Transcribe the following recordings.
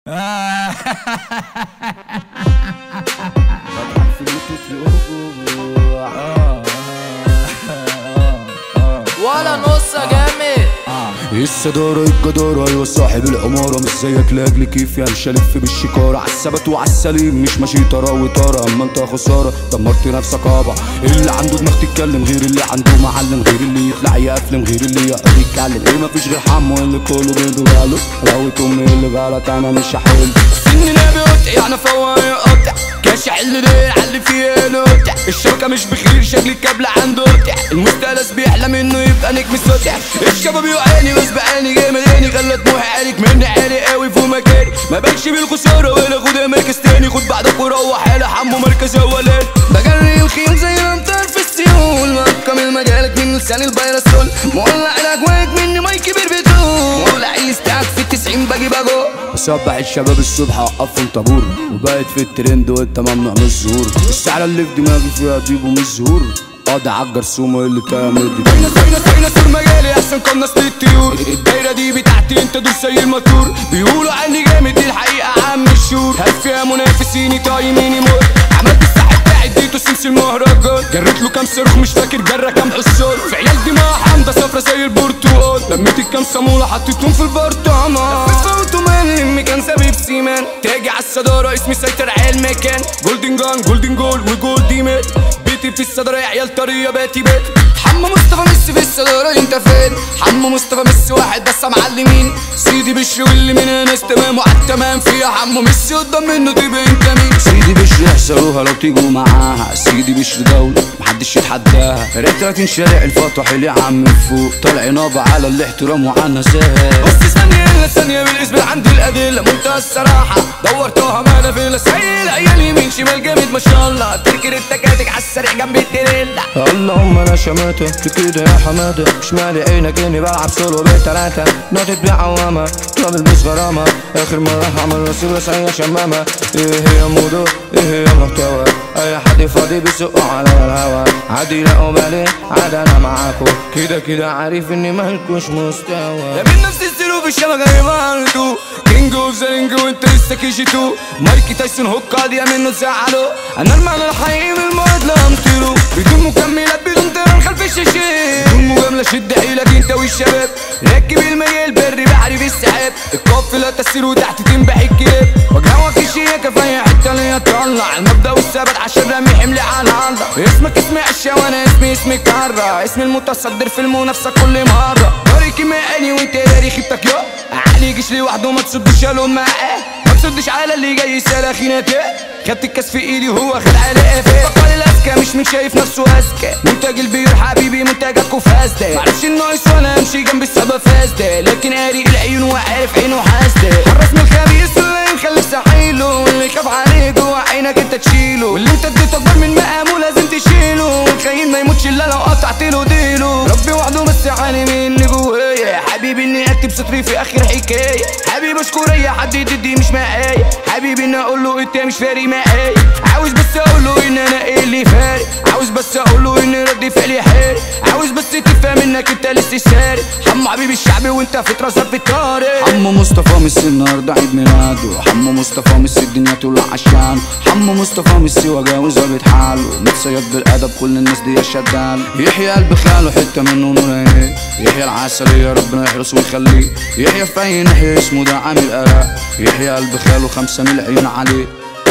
ولا نص جامد. الصدارة الجدارة ايوه صاحب العمارة، مش زيك لاجل كيف يمشي الف بالشكارة، عالثبات وعالسليم مش ماشي طرا وطارة، اما انت خسارة دمرت نفسك ابا. اللي عنده دماغ تتكلم غير اللي عنده معلم، غير اللي يطلع يقفلم غير اللي يقعد يتكلم. ايه مفيش غير حمو اللي كله بيده باله، لو امي اللي غلط انا مش هحل. سننا بيقطع انا فوق يقطع كاشع اللي ليه علي فيه نقطع، الشبكة مش بخير شكل الكابل عنده قطع، المستلس بيحلم انه يبقى نجم سطع، الشباب يوعاني بس بعاني جامد عيني خلى طموحي عليك مني عالي قوي فوق مكاني، ما بالش بالخسارة ولا خد مركز تاني، خد بعدك وروح على حمو مركز اولاني، بجري الخيم زي الامطار في السيول، مكمل مجالك من لسان الفيروسول، مولع الاجواك مني ماي كبير بتقول، مولع يستعك في ال90 باجي باجو. بصبح الشباب الصبح اوقفهم طابور، وبقيت في الترند وانت ممنوع من الظهور، السعرة اللي في دماغي فيها طيب ومش ظهور، قاضي عالجرثومة اللي تعمل دي. فينا سور مجالي احسن قناص للطيور، الدايرة دي بتاعتي انت دول زي الماتور، بيقولوا عني جامد دي الحقيقة عم الشور، هل فيها منافسيني طايميني موت، عملت الساحل بتاعي اديته سلسل المهرجان، جريت له كام صاروخ مش فاكر جرى كام حصان، في عيال دماغ حامضة صفرا زي البرتقال، لميت الكام صامولة حطيتهم في البرطمان، لفيت فوتومان لمي كان سبيب سيمان، تاجي عالصدارة اسمي سيطر على المكان، جولدن جان جولدن جول وجولدي مات، بيتي في الصدارة يا عيال طرية باتي بات، حمو مصطفى ميسي في الصدارة انت فين؟ حمو مصطفى ميسي واحد بس معلمين، سيدي بشر واللي منها ناس تمام وعالتمام، فيها حمو ميسي قدام منه تبقى انت مين؟ سيدي بشر يحسروها لو تيجوا معاها، سيدي بشر دولة محدش يتحداها، ريت 30 شارع الفتح اللي عم من فوق، طالع نابع على الاحترام وعلى النزاهة. بص ثانية الا ثانية بالاسم عندي الادلة منتهى الصراحة، دورتوها مانا في الاسئلة عيال يمين شمال جامد ما شاء الله، تركن التكاتك عالسريع جنب التريلا. اللهم انا شماتة في كده يا حمادة، شمالي عينك اني بلعب سولو بالتلاتة، نوتة بعوامة طلب البس غرامة، اخر مرة هعمل رصيد رسعية شمامة، ايه هي موضوع ايه هي محتوى، اي حد فاضي بيسقوا على الهوا، عادي لا أبالي عاد انا معاكو، كده عارف اني مالكوش مستوى، من نفس السلوك الشبكة يبالتو، كينج اوف ذا رينج وانت لسه كيجيتو، مايكي تايسون هوك قاضية منه تزعلو، انا المعنى الحقيقي من المواد لا امطيرو، بدون مكملات بدون تران خلف الشاشة، بدون مجاملة شد حيلك انت والشباب، ركب المجال بري بحري في السحاب، القافلة تسير وتحت تنبح الكلاب، وجهوك الشياكة في اي حتة اللي يطلع، المبدأ والثبات عشان رامي حملي على الله، اسمك اسمي عشا وانا اسمي كارا، اسمي المتصدر في المنافسة كل مرة، طريقي معاني وانت داري خيبتك يا عقلي جيش لوحده ما تصدش الون معاه، ما تصدش على اللي جاي يسال خيناتي، خدت الكاس في ايدي وهو خد على قفاه، بطل الاذكى مش من شايف نفسه اذكى، منتج البيور حبيبي منتجك وفاسده، معرفش الناقص وانا امشي جنب السبب فاسده، لكن قاري العيون وعارف عينه حاسده، حرص من الخبيث واللي مخليك سحيله، واللي يخاف عليك جوه عينك انت تشيله، واللي انت اديته اكبر من مقامه لازم تشيله، والخاين ما يموتش الا لو قطعت له ديله، ربي وحده بس عالم اللي جوايا، حبيبي اني اكتب سطري في اخر حكايه، حبيبي اشكر اي حد ضدي مش معايا، حبيبي اني اقول له انت مش فارق معايا، عاوز بس اقول له ان انا ايه اللي فارق، عاوز بس اقول له ان رد فعلي حارق، عاوز بس تفهم انك انت لسه سارق، حمو حبيبي الشعبي وانت في راسك في الطارق، حمو مصطفى ميسي النهارده عيد ميلاده، حمو مصطفى ميسي الدنيا تولع عشان، حمو مصطفى ميسي وجاوز ظابط حاله، متصيد بالادب كل الناس دي شدان، يحيى قلب خاله حته منه نور، يحيى العسل يا ربنا يحرسه ويخليه، يحيى في اي ناحيه اسمه ده عامل قراء، يحيى قلب خاله 5 ميل عيون عليه،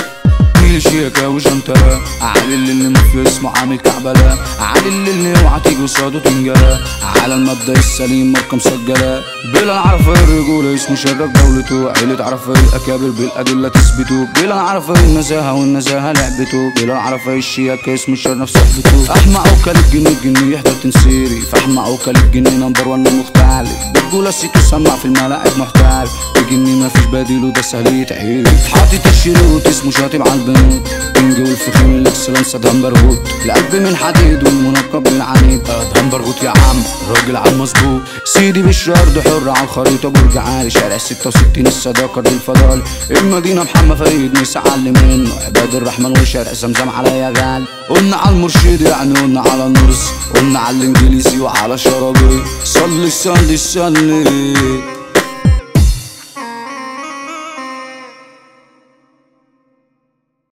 ميل شيكة وجنتها، علي اللي مفيد اسمه عامل كعبلة، علي اللي اوعى تيجي قصاده تنجلى، على المبدأ السليم ماركة مسجلة، بلا نعرف الرجولة اسمه شرك دولته، عيلة تعرف الأكابر بالأدلة تثبته، بلا نعرف النزاهة والنزاهة لعبته، بلا نعرف الشياكة اسمه شرف صحبته، أحمى عوكل الجني يحضر تنسيري، فأحمى عوكل الجني نمبر 1 مختلف، بتقول السيتو سمع في الملاعب محترف، الجني مفيش بديله ده سهل يتعيل، حاطط الشروط اسمه شاطب عالبنود، كينج والفخيم الاكسلنس ادهم برغوت، القلب من حديد والمنقب بالعنيد، ادهم برغوت يا عم راجل عم مظبوط، سيدي بشر ارض حر على الخريطه برج عالي، شارع 66 الصداقه دي الفضال، المدينه محمد فريد مسعلم منه، عباد الرحمن وشارع زمزم على يا غال، قلنا على المرشد يعني قلنا على النرس، قلنا على الانجليزي وعلى شرابي، صلي صلي صلي.